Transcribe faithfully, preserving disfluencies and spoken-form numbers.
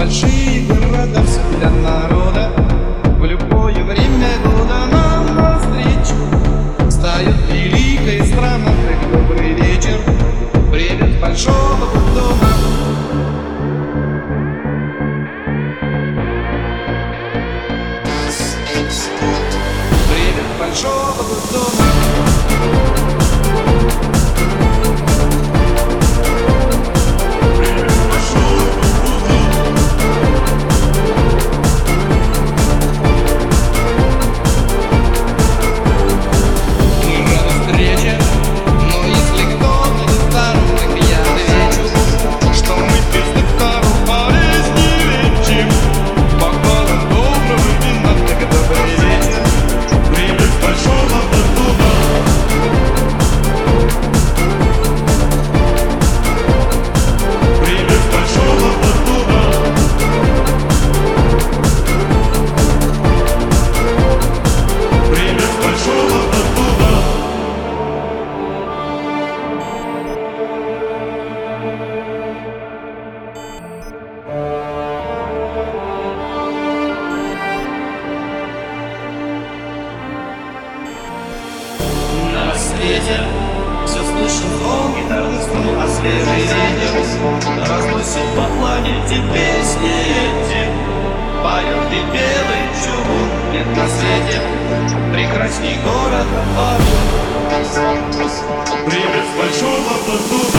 большие города, все для народа. В любое время года нам навстречу встает великая страна. Так, добрый вечер, привет большого дома. Привет большого дома. Ветер, все слышен звон гитарных струн, а свежий ветер разносит по планете песни эти. Поет и белый чугун, нет на свете прекрасней города Баку. Привет с большого плату.